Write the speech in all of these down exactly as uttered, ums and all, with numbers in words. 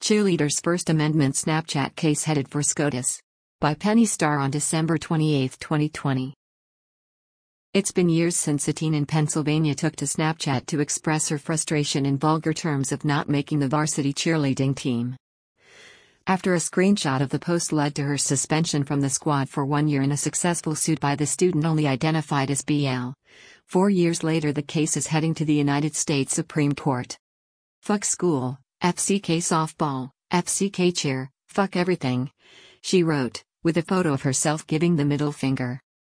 Cheerleader's First Amendment Snapchat case headed for SCOTUS. By Penny Starr on December twenty-eighth, twenty twenty. It's been years since a teen in Pennsylvania took to Snapchat to express her frustration in vulgar terms of not making the varsity cheerleading team. After a screenshot of the post led to her suspension from the squad for one year in a successful suit by the student only identified as B L. Four years later, the case is heading to the United States Supreme Court. Fuck school, F C K softball, F C K cheer, fuck everything, she wrote, with a photo of herself giving the middle finger.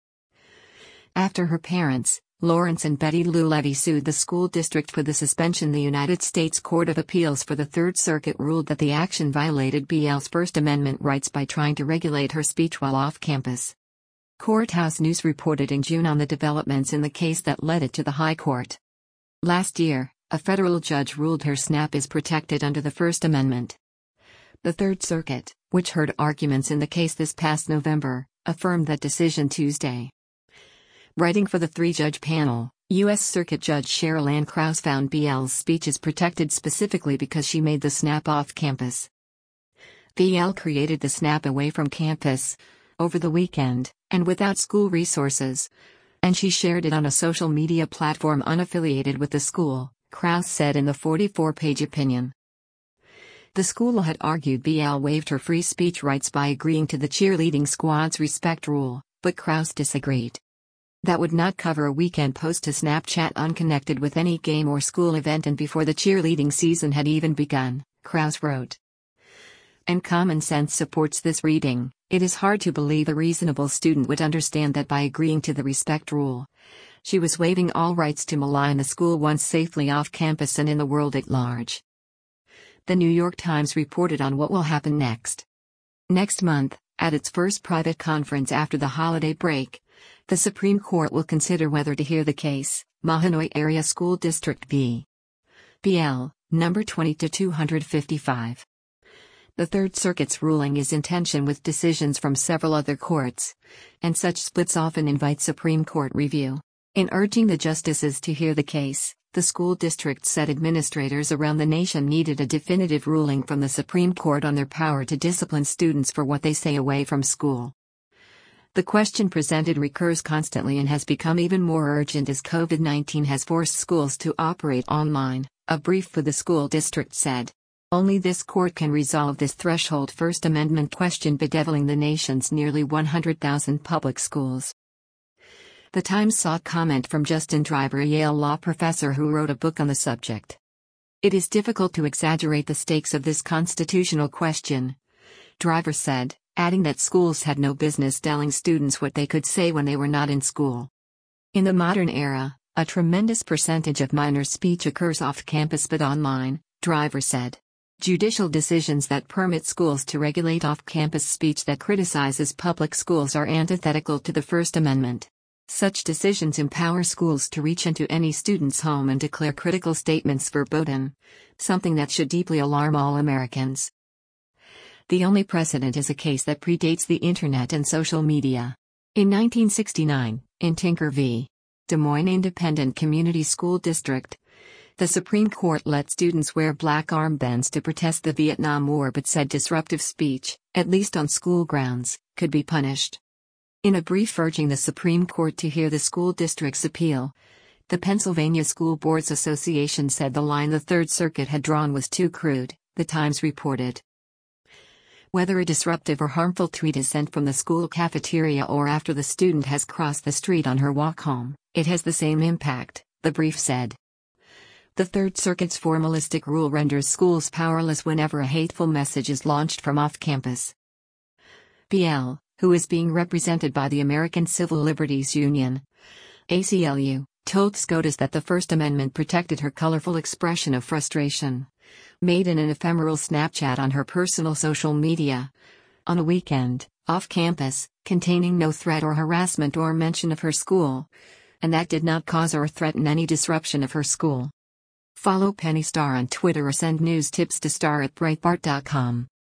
After her parents, Lawrence and Betty Lou Levy, sued the school district for the suspension, the United States Court of Appeals for the Third Circuit ruled that the action violated B L's First Amendment rights by trying to regulate her speech while off campus. Courthouse News reported in June on the developments in the case that led it to the High Court. Last year, a federal judge ruled her snap is protected under the First Amendment. The Third Circuit, which heard arguments in the case this past November, affirmed that decision Tuesday. Writing for the three-judge panel, U S Circuit Judge Cheryl Ann Krause found B L's speech is protected specifically because she made the snap off campus. B L created the snap away from campus, over the weekend, and without school resources, and she shared it on a social media platform unaffiliated with the school, Krause said in the forty-four page opinion. The school had argued B L waived her free speech rights by agreeing to the cheerleading squad's respect rule, but Krause disagreed. That would not cover a weekend post to Snapchat unconnected with any game or school event and before the cheerleading season had even begun, Krause wrote. And common sense supports this reading. It is hard to believe a reasonable student would understand that by agreeing to the respect rule, she was waiving all rights to malign the school once safely off campus and in the world at large. The New York Times reported on what will happen next. Next month, at its first private conference after the holiday break, the Supreme Court will consider whether to hear the case, Mahanoy Area School District v. B L, number twenty to two fifty-five. The Third Circuit's ruling is in tension with decisions from several other courts, and such splits often invite Supreme Court review. In urging the justices to hear the case, the school district said administrators around the nation needed a definitive ruling from the Supreme Court on their power to discipline students for what they say away from school. The question presented recurs constantly and has become even more urgent as COVID nineteen has forced schools to operate online, a brief for the school district said. Only this court can resolve this threshold First Amendment question bedeviling the nation's nearly one hundred thousand public schools. The Times sought comment from Justin Driver, a Yale law professor who wrote a book on the subject. It is difficult to exaggerate the stakes of this constitutional question, Driver said, adding that schools had no business telling students what they could say when they were not in school. In the modern era, a tremendous percentage of minor speech occurs off campus but online, Driver said. Judicial decisions that permit schools to regulate off-campus speech that criticizes public schools are antithetical to the First Amendment. Such decisions empower schools to reach into any student's home and declare critical statements verboten, something that should deeply alarm all Americans. The only precedent is a case that predates the internet and social media. In nineteen sixty-nine, in Tinker v. Des Moines Independent Community School District, the Supreme Court let students wear black armbands to protest the Vietnam War but said disruptive speech, at least on school grounds, could be punished. In a brief urging the Supreme Court to hear the school district's appeal, the Pennsylvania School Boards Association said the line the Third Circuit had drawn was too crude, the Times reported. Whether a disruptive or harmful tweet is sent from the school cafeteria or after the student has crossed the street on her walk home, it has the same impact, the brief said. The Third Circuit's formalistic rule renders schools powerless whenever a hateful message is launched from off-campus. B L, who is being represented by the American Civil Liberties Union, A C L U, told SCOTUS that the First Amendment protected her colorful expression of frustration, made in an ephemeral Snapchat on her personal social media, on a weekend, off-campus, containing no threat or harassment or mention of her school, and that did not cause or threaten any disruption of her school. Follow Penny Starr on Twitter or send news tips to star at breitbart dot com.